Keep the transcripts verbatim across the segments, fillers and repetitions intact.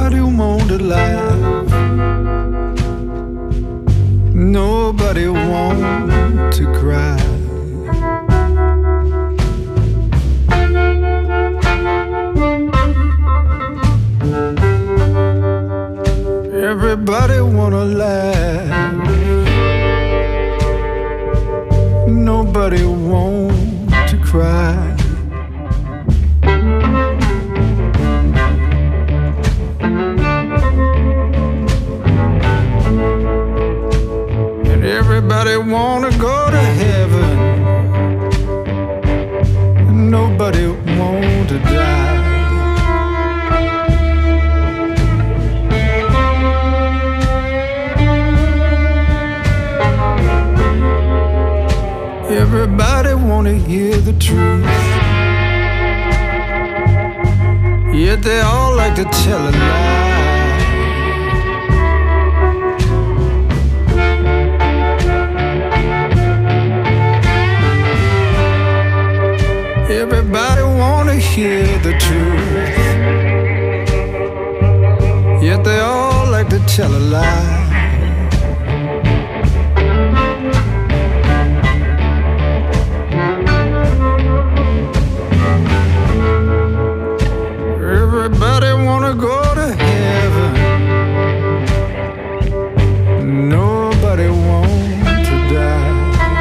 Nobody want to laugh. Nobody want to cry. Everybody wanna laugh. Nobody want to cry. And everybody wanna go to heaven. And nobody want to die. Everybody wanna hear the truth, yet they all like to tell a lie. Everybody wanna hear the truth, yet they all like to tell a lie. Everybody wanna go to heaven. Nobody want to die.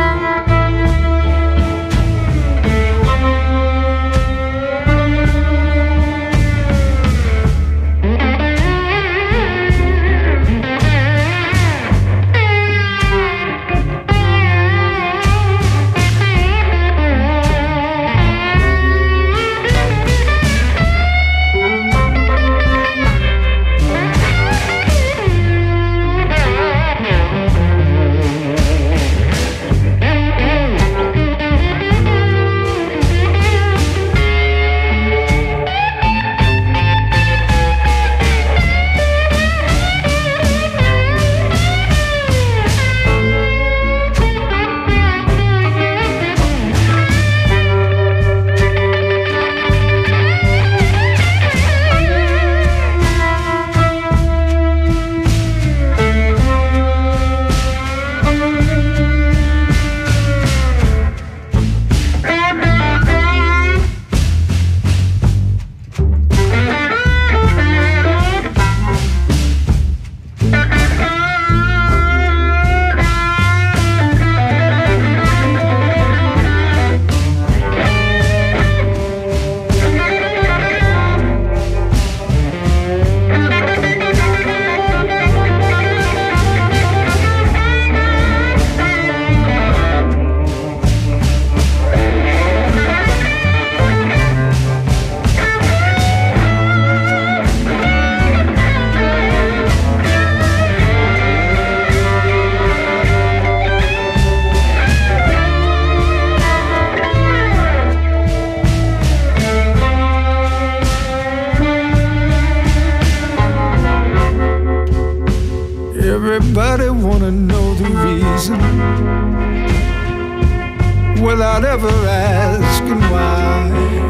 Everybody wanna know the reason without ever asking why.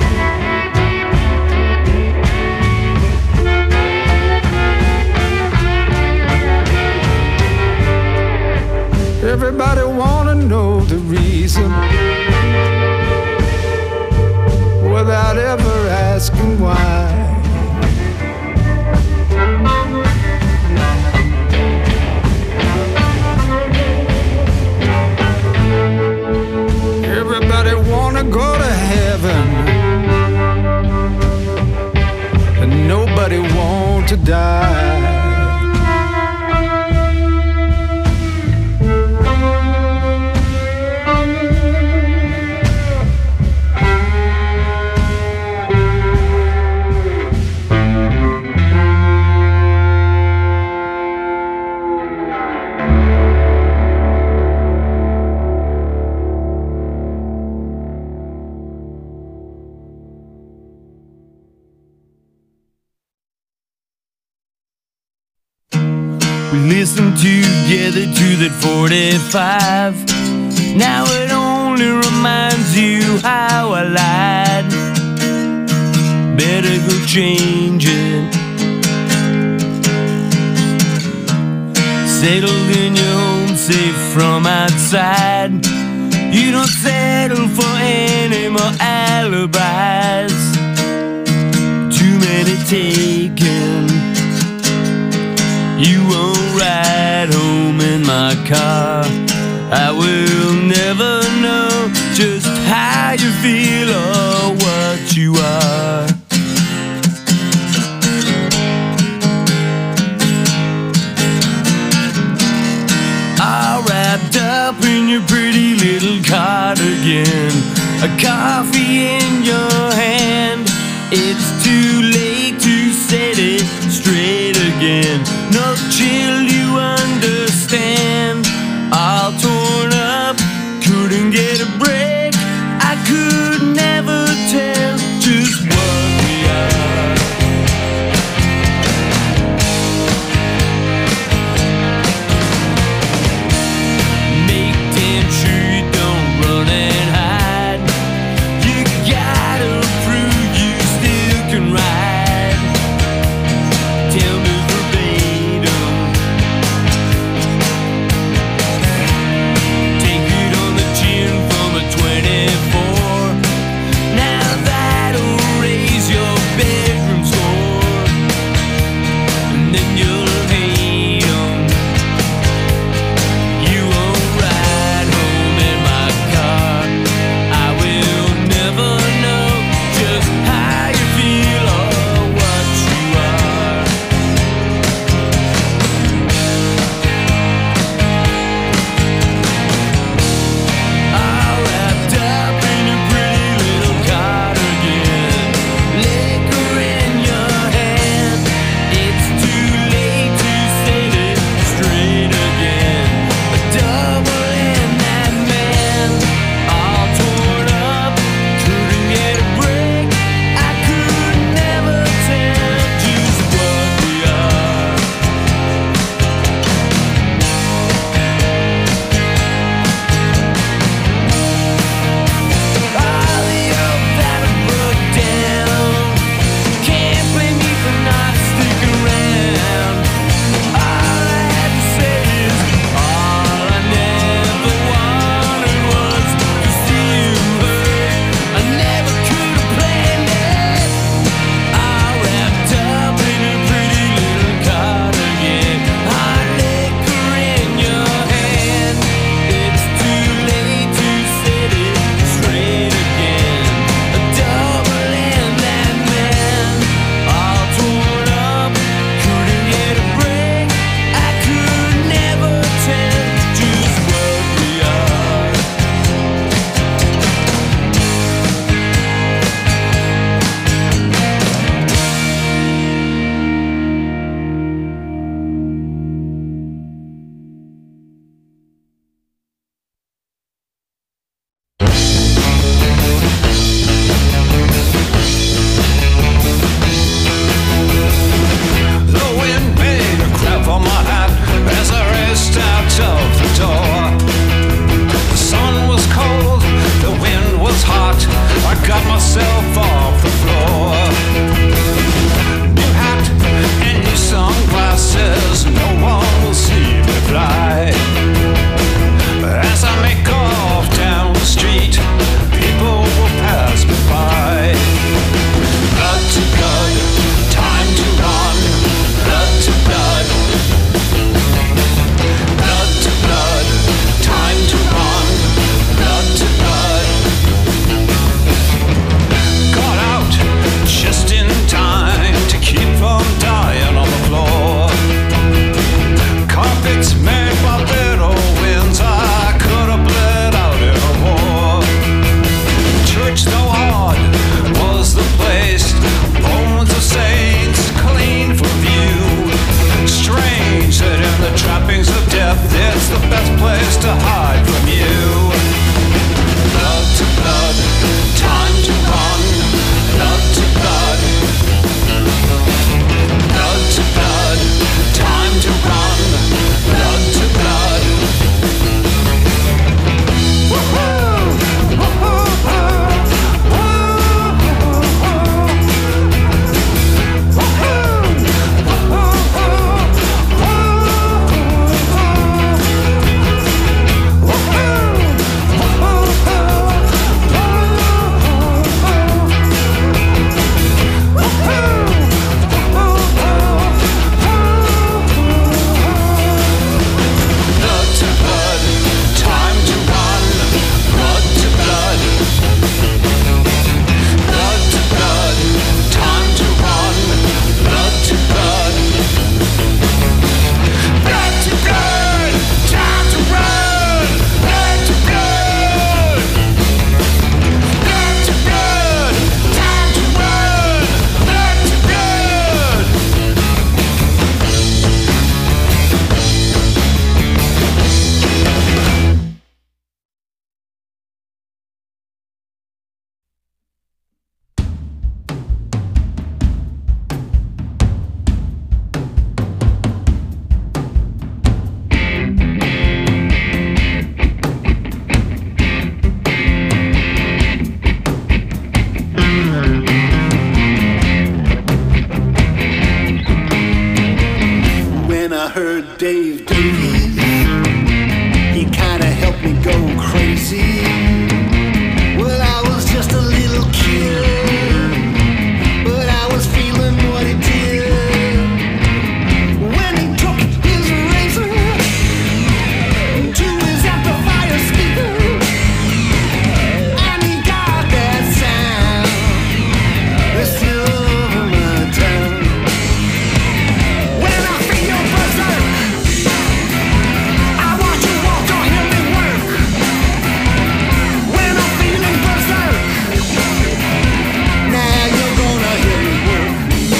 Everybody wanna know the reason without ever asking why. Everybody wanna go to heaven, and nobody want to die. We listened together to that forty-five. Now it only reminds you how I lied. Better go change it. settled in your home, safe from outside. You don't settle for any more alibis. Too many taken. You won't ride home in my car. I will never know just how you feel or what you are. All wrapped up in your pretty little cardigan, a coffee in your hand. It's too late to set it straight again. No chill, you understand. All torn up, couldn't get a break. I could never tell just what we are. Make damn sure you don't run and hide. You gotta prove you still can ride. Tell me verbatim heard Dave Davies. He kinda helped me go crazy. Well, I was just a little kid, but I was feeling what he did. When he took his razor to his amplifier speaker, and he got that sound that's still over my town. When I feel berserk, I watch you walk or hear me work. When I'm feeling berserk, now you're gonna hear me work.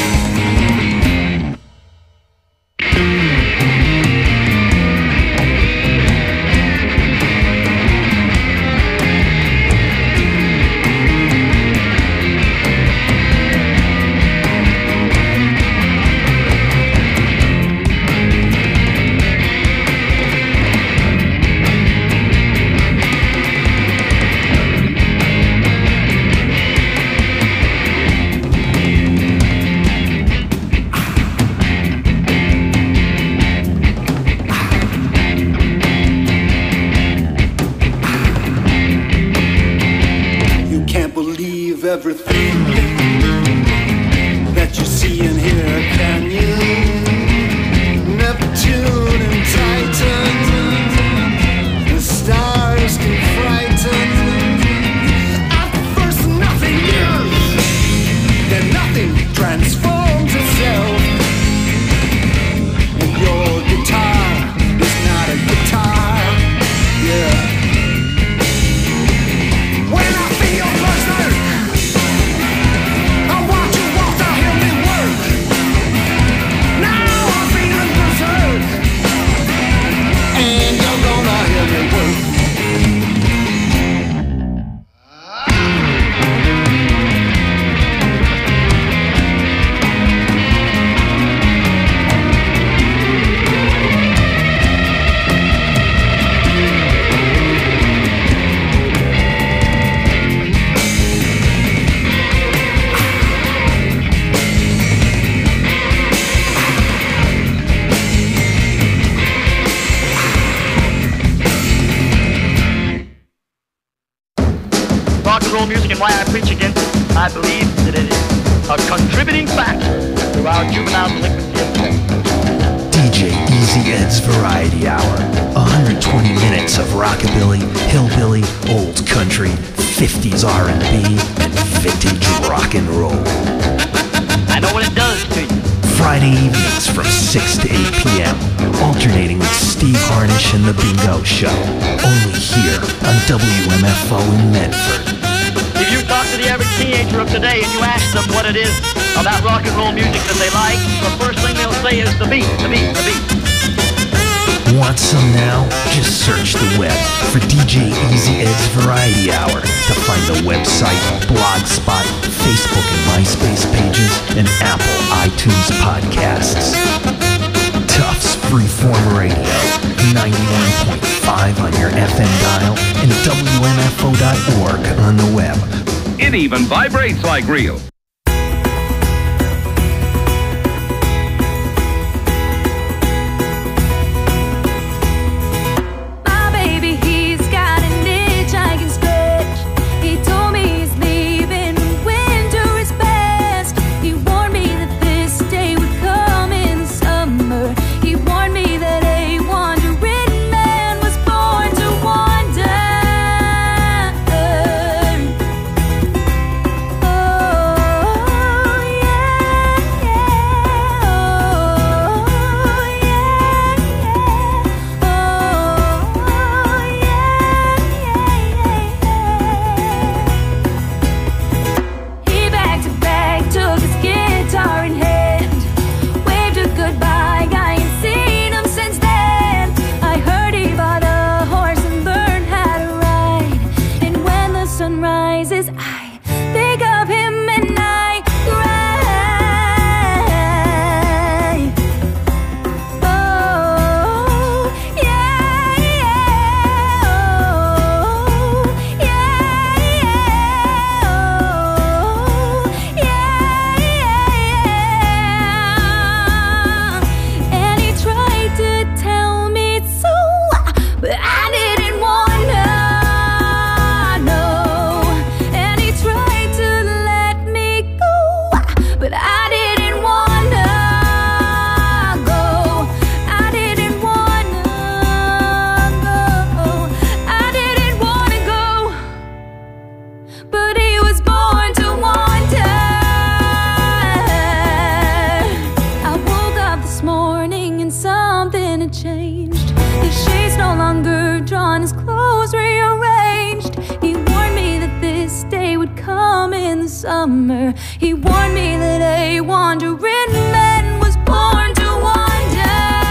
You can't believe everything that you see and hear, can you? Neptune and Titan, the stars can frighten. At first nothing is, then nothing transforms itself. And your guitar is not a guitar, yeah. When I feel berserk, I watch you walk or hear me work. Now I'm feeling berserk, and you're gonna hear me work. Rock and roll music and why I preach against it. I believe that it is a contributing factor to our juvenile delinquency of today. D J Easy Ed's Variety Hour. one hundred twenty minutes of rockabilly, hillbilly, old country, fifties R and B, and vintage rock and roll. I know what it does to you. Friday evenings from six to eight p.m. Alternating with Steve Harnish and The Bingo Show. Only here on W M F O in Medford. If you talk to the average teenager of today and you ask them what it is about rock and roll music that they like, the first thing they'll say is the beat, the beat, the beat. Want some now? Just search the web for D J Easy Ed's Variety Hour to find the website, Blogspot, Facebook and MySpace pages, and Apple iTunes podcasts. Tufts Freeform Radio, ninety-one point five on your F M dial, and W M F O dot org on the web. It even vibrates like real. My baby, he's got an itch I can scratch. He told me he's leaving when winter is past. He warned me that this day would come in the summer. He warned me that a wandering man was born to wander. Oh, summer. He warned me that a wandering man was born to wander.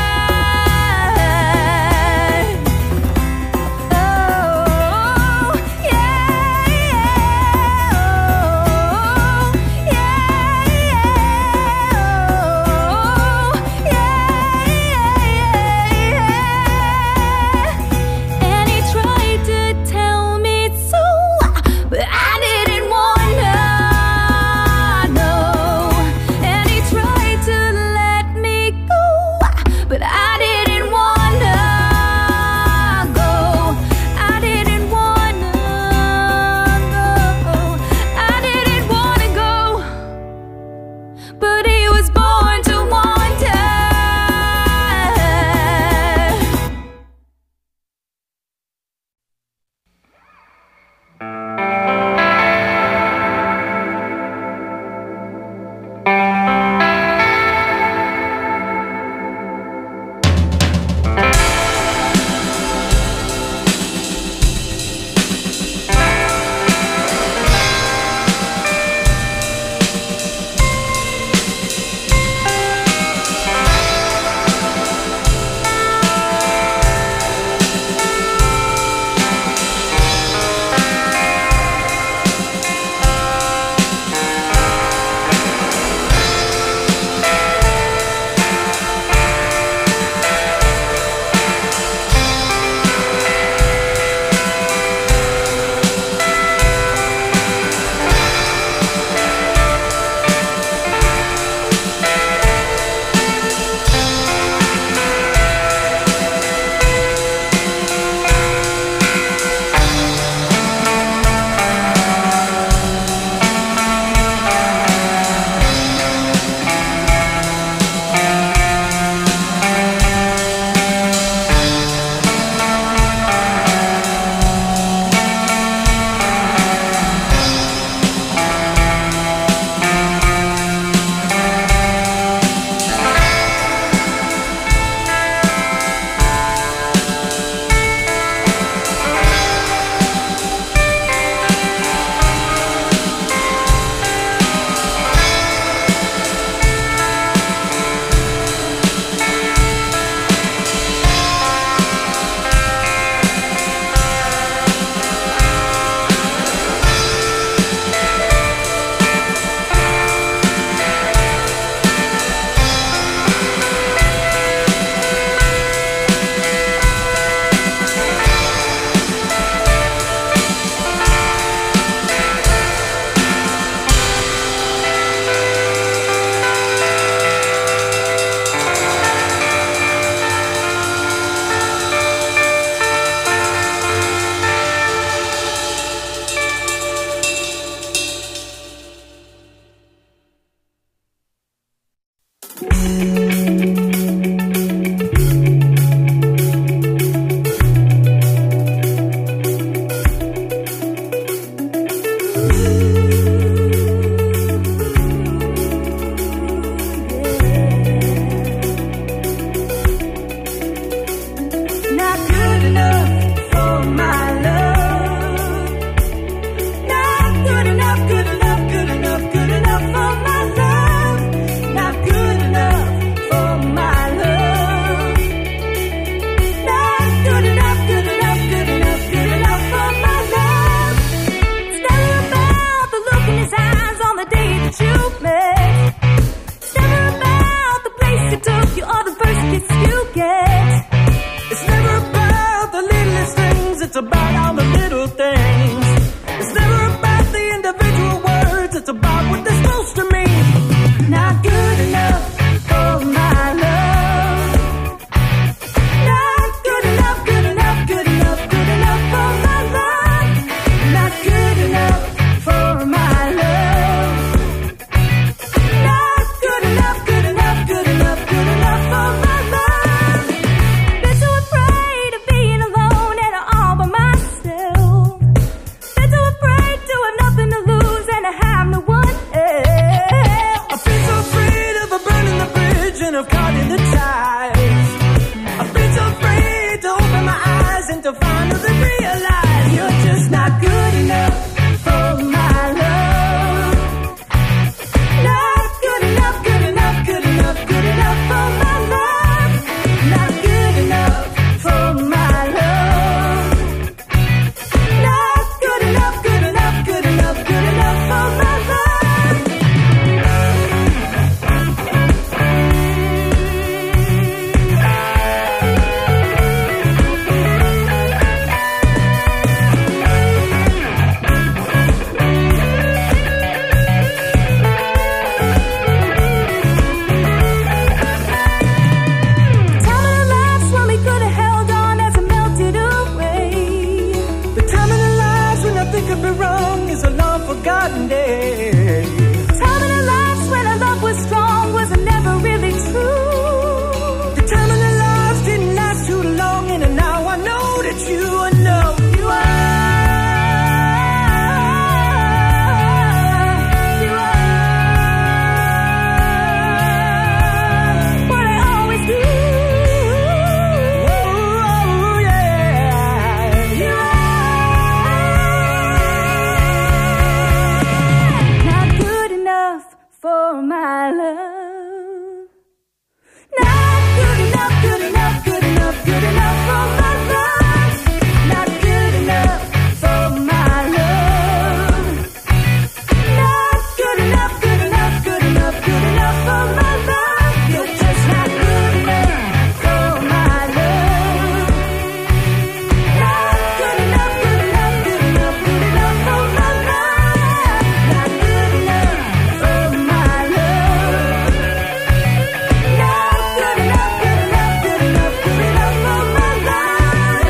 Oh, yeah, yeah, oh, yeah, yeah, oh, yeah, yeah, yeah. And he tried to tell me so, but I didn't wanna know. And he tried to let me go, but I didn't wanna go. I didn't wanna go. I didn't wanna go. But he was born to wander. Not good enough for my love. Not good enough, good enough, good enough, good enough for my love. Not good enough for my love. Not good enough, good enough, good enough, good enough for my love. It's never about the look in his eyes on the day that you met. It's never about the place you took you or the first kiss you get. It's never about the littlest things, it's about all the little things. It's never about the individual words, it's about what they're supposed to mean. Not good enough for my love. Not good enough, good enough, good enough, good enough for my love. Not good enough for my love. Not good enough, good enough, good enough, good enough for my love. Been so afraid of being alone and all by myself. my love. Not good enough, good enough, good enough, good enough for my love. Not good enough for my love. Not good enough, good enough, good enough, good enough for my love. You're just not good enough for my love. Not good enough, good enough, good enough, good enough for my love. Not good enough for my love. Not good enough, good enough, good enough, good enough for my love.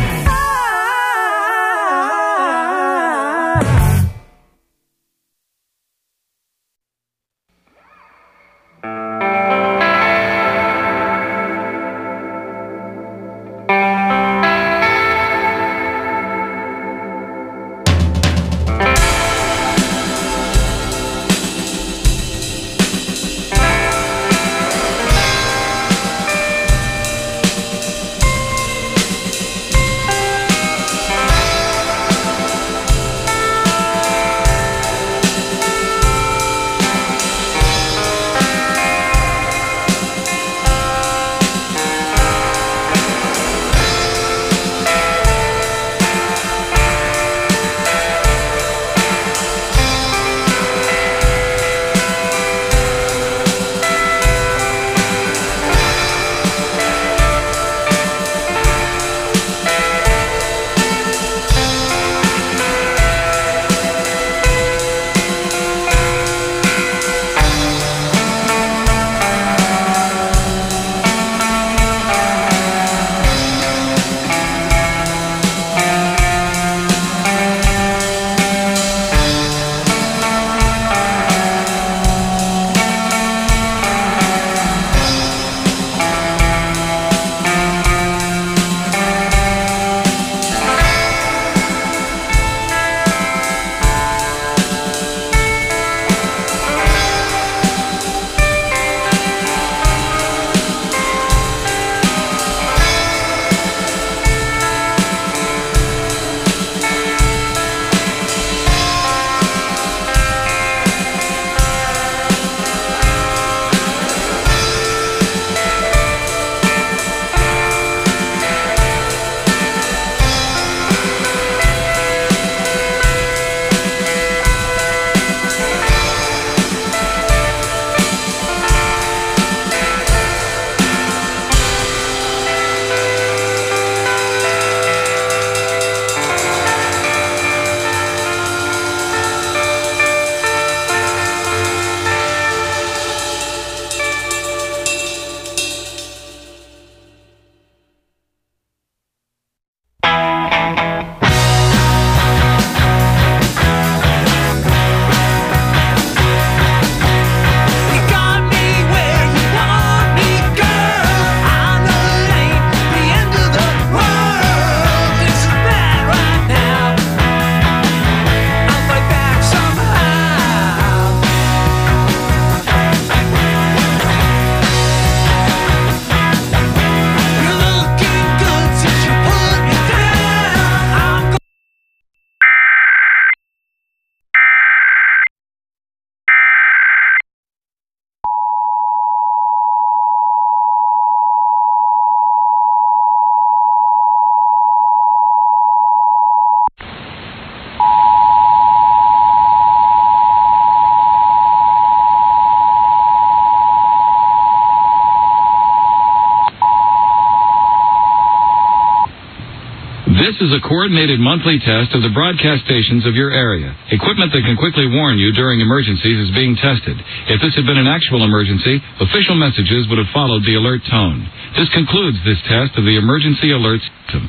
This is a coordinated monthly test of the broadcast stations of your area. Equipment that can quickly warn you during emergencies is being tested. If this had been an actual emergency, official messages would have followed the alert tone. This concludes this test of the emergency alert system.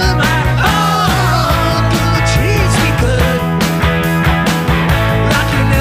Like you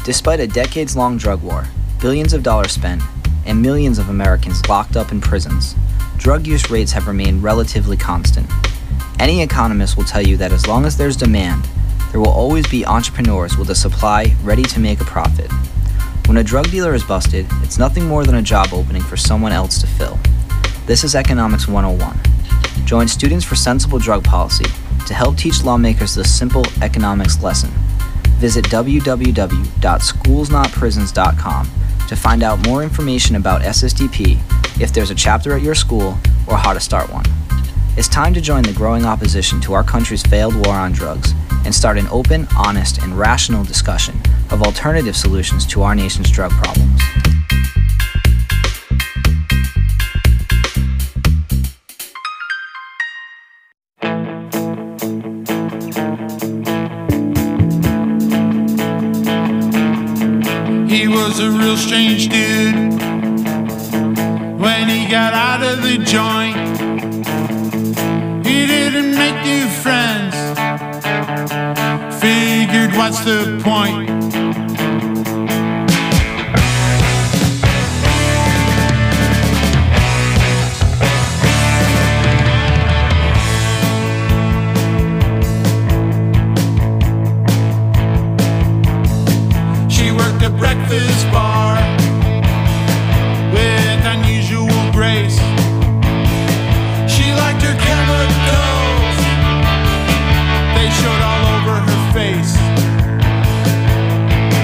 Despite a decades-long drug war, billions of dollars spent, and millions of Americans locked up in prisons, drug use rates have remained relatively constant. Any economist will tell you that as long as there's demand, there will always be entrepreneurs with a supply ready to make a profit. When a drug dealer is busted, it's nothing more than a job opening for someone else to fill. This is Economics one oh one. Join Students for Sensible Drug Policy to help teach lawmakers this simple economics lesson. Visit w w w dot schools not prisons dot com to find out more information about S S D P, if there's a chapter at your school, or how to start one. It's time to join the growing opposition to our country's failed war on drugs and start an open, honest, and rational discussion of alternative solutions to our nation's drug problems. He was a real strange dude when he got out of the joint. He didn't make new friends, figured what's the point? She worked a breakfast bar with unusual grace. She liked her chemicals, they showed all over her face.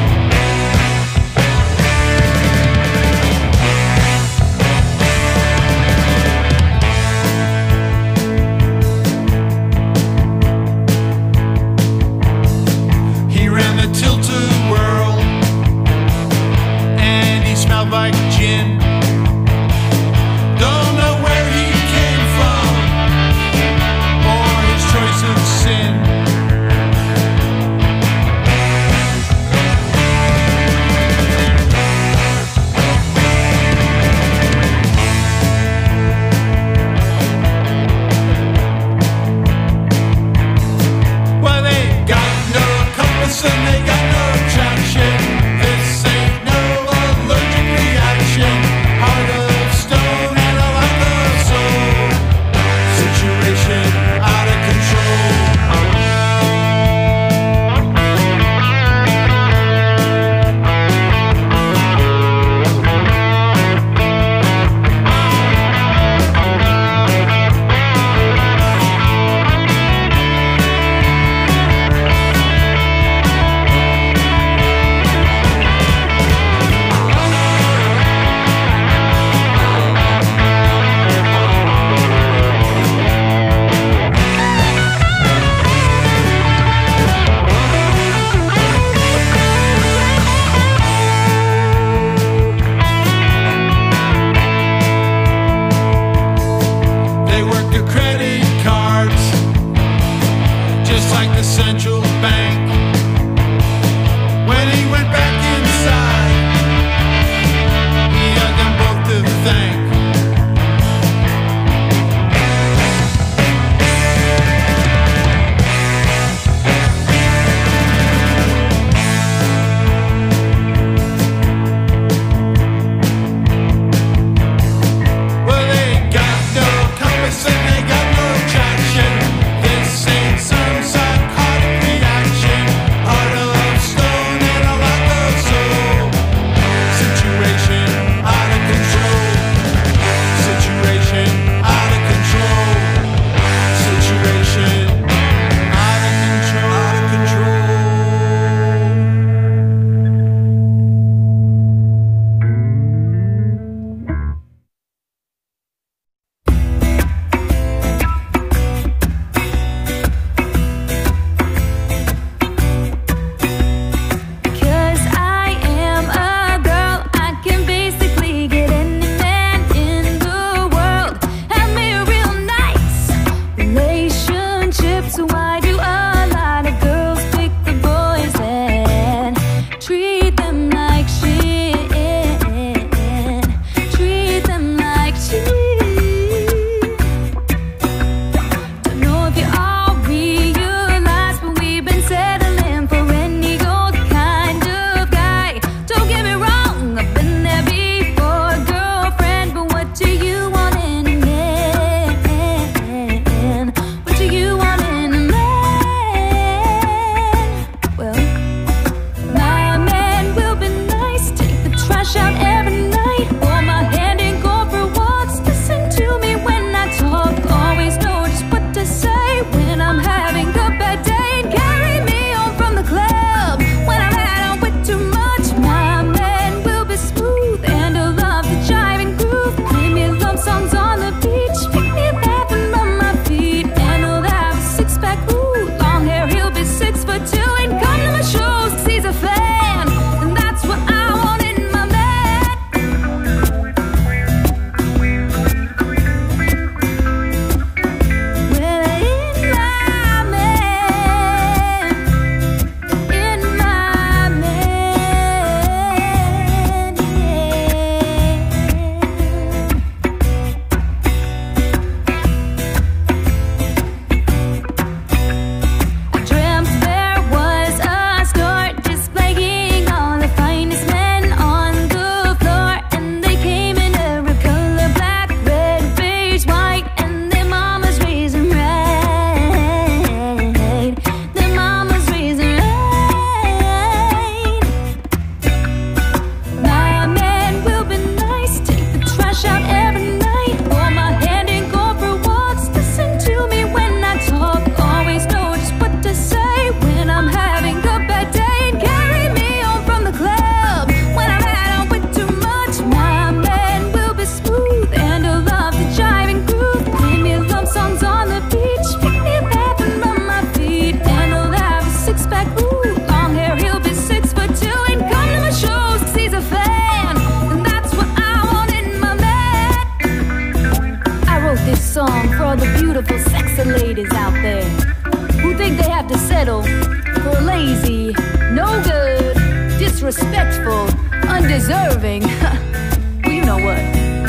settle for a lazy, no good, disrespectful, undeserving. Well, you know what.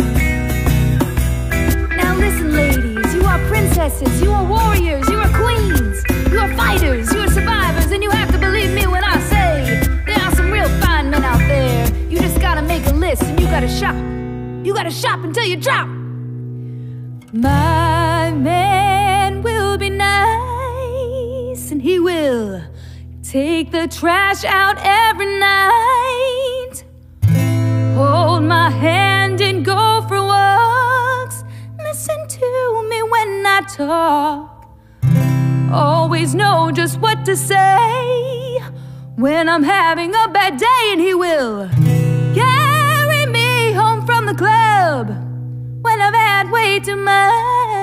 Now listen, ladies, you are princesses, you are warriors, you are queens, you are fighters, you are survivors, and you have to believe me when I say there are some real fine men out there. You just gotta make a list and you gotta shop. You gotta shop until you drop. My man will be nice, and he will take the trash out every night, hold my hand and go for walks, listen to me when I talk, always know just what to say when I'm having a bad day, and he will carry me home from the club when I've had way too much.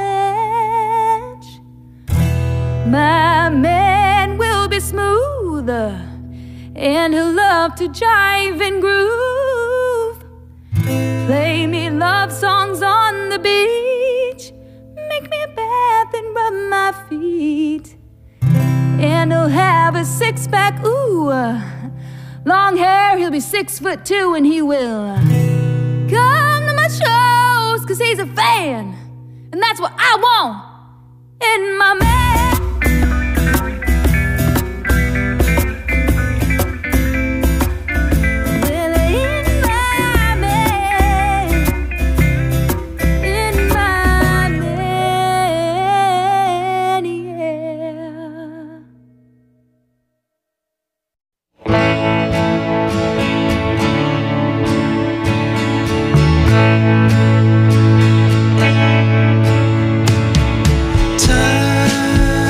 My man will be smooth, and he'll love to jive and groove, play me love songs on the beach, make me a bath and rub my feet, and he'll have a six-pack, ooh, long hair, he'll be six foot two, and he will come to my shows, cause he's a fan, and that's what I want in my man. Time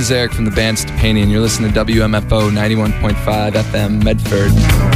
is Eric from the band Stepani, and you're listening to W M F O ninety-one point five F M Medford.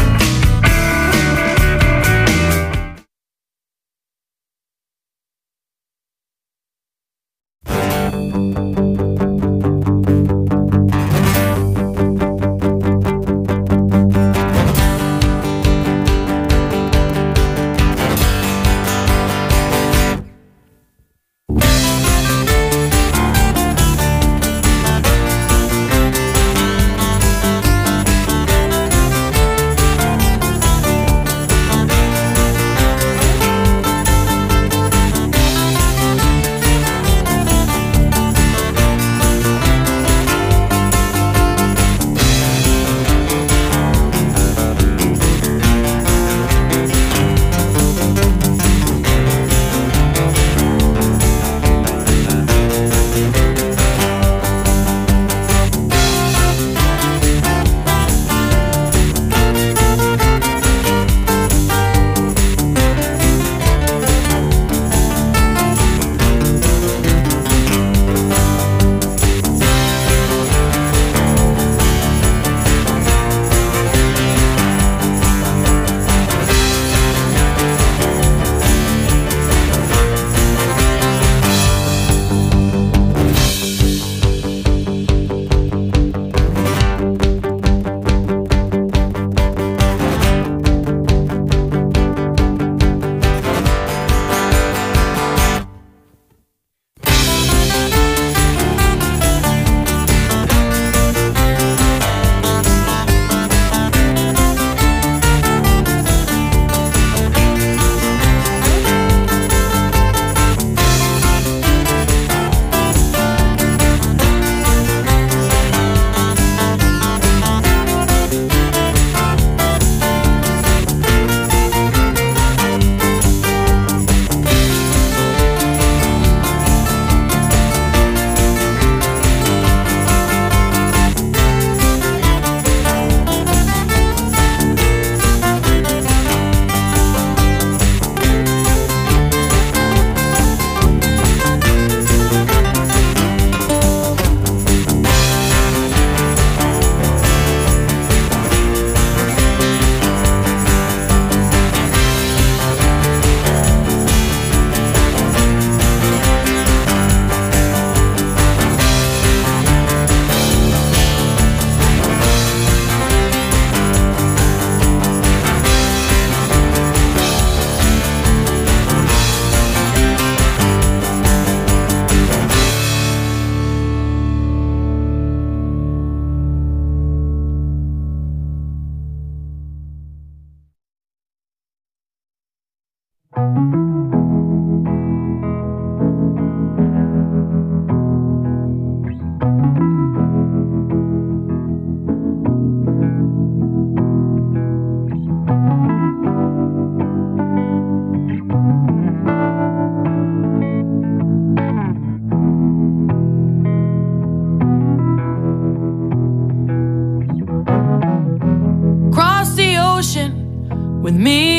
With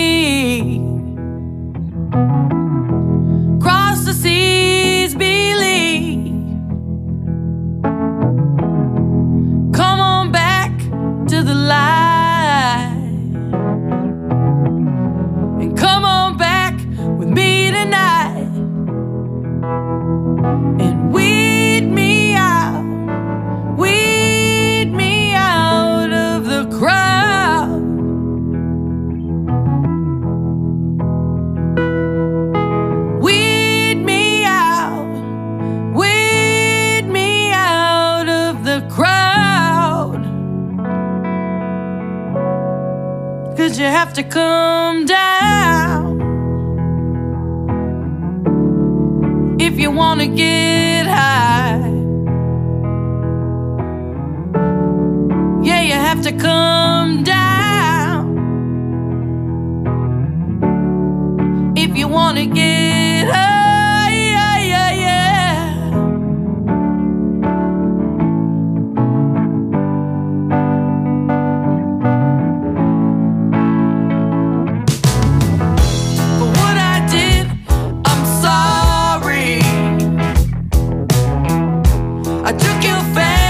me, cross the seas, believe. Come on back to the light, and come on back with me tonight, and weed me out, weed me out of the crowd. Cause you have to come down if you wanna get high. Yeah, you have to come down if you wanna get high. Yeah, yeah, yeah. I took your fan.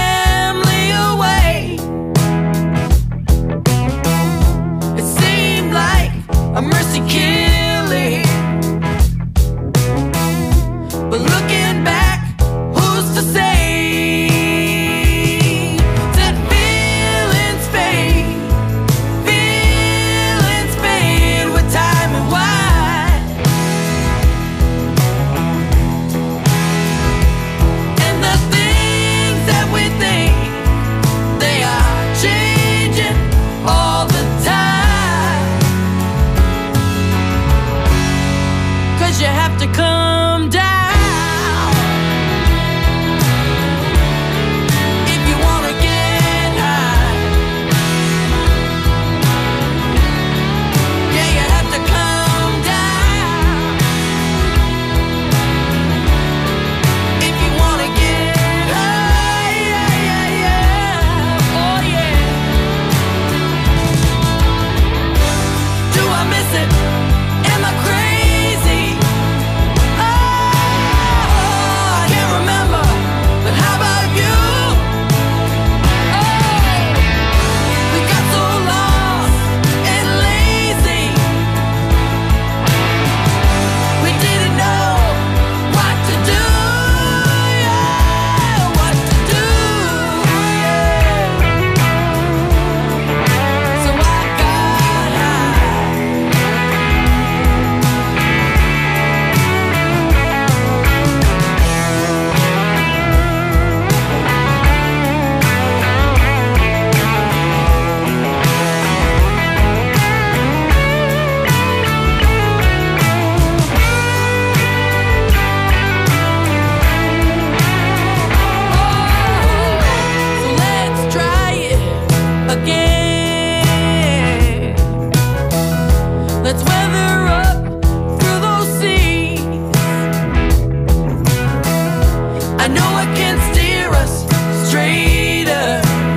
I know I can steer us straighter.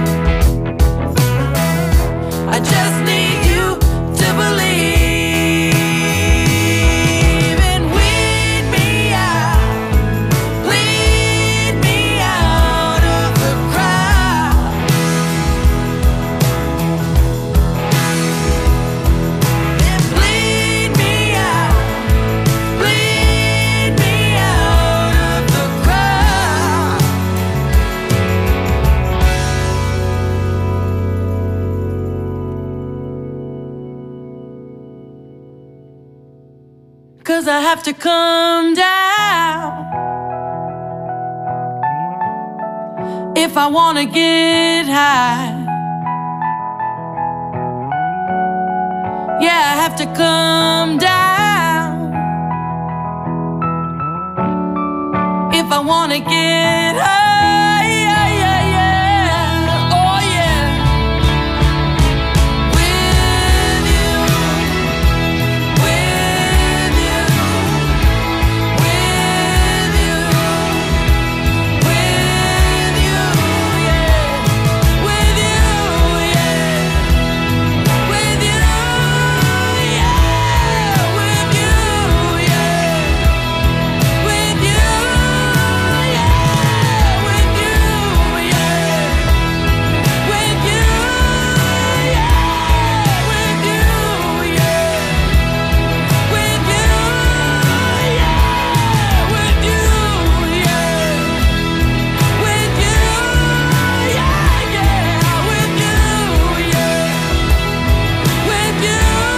I just need you to believe and weed me out, lead me out of the crowd. And bleed me out, bleed me out of the crowd. 'Cause I have to come down if I wanna get high. Yeah, I have to come down if I wanna get high. Yeah, yeah, yeah. Oh yeah. With you, with you, with you, with you, yeah. With you, yeah. With you, yeah. With you, yeah. With you, yeah. With you, yeah. With you, yeah. With you, yeah. With you, yeah. With you, yeah. With you, yeah, yeah. With you, yeah. With you,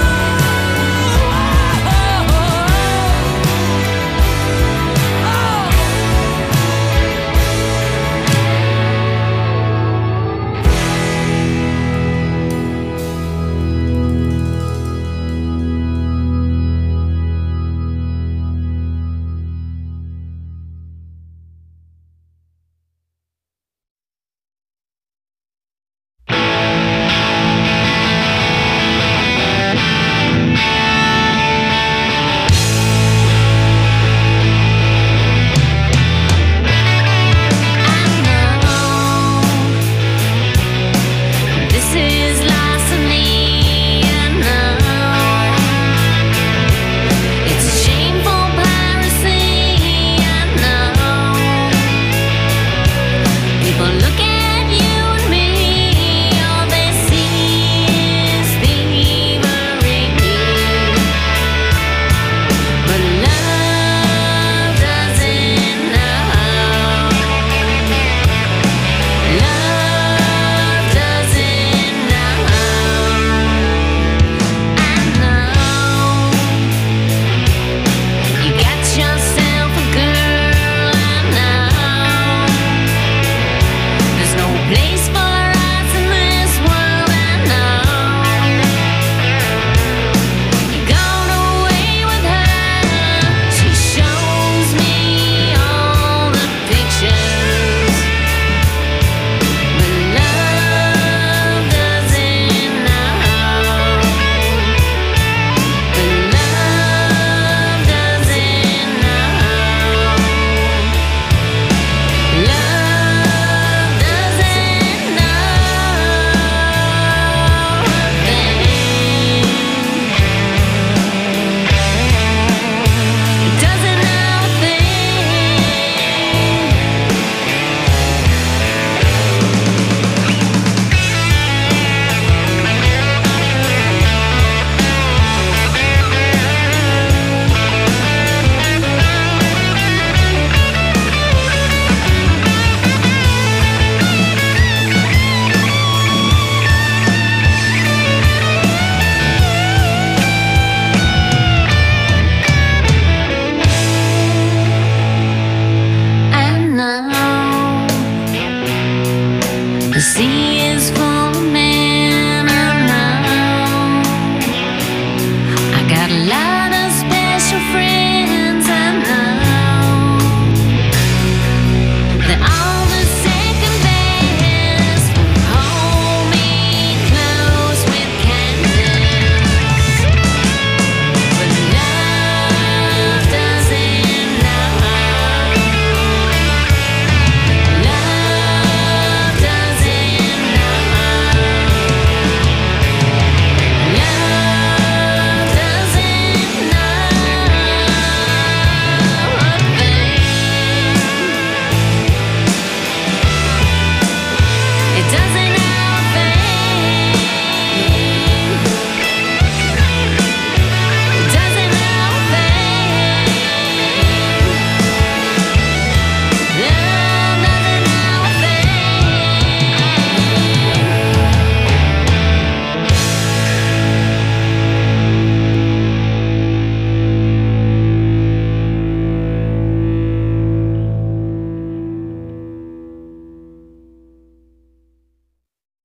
this is lost on me, I know. It's a shameful piracy, I know. People look at you and me, all they see is thievery. But love doesn't know. Love doesn't know. I know you got yourself a girl, I know. There's no place for us in this world, I know. You're gone away with her, she shows me all the pictures. But love doesn't know. But love doesn't know. Love doesn't know a thing. It doesn't know a thing. I know the sea is full of men, I know. I got a lot of special friends, I know. They're all the second best, hold me close with kindness. But love doesn't know.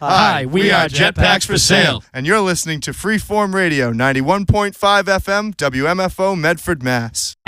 Hi, we are Jetpacks for Sale. And you're listening to Freeform Radio, ninety-one point five F M, W M F O, Medford, Mass.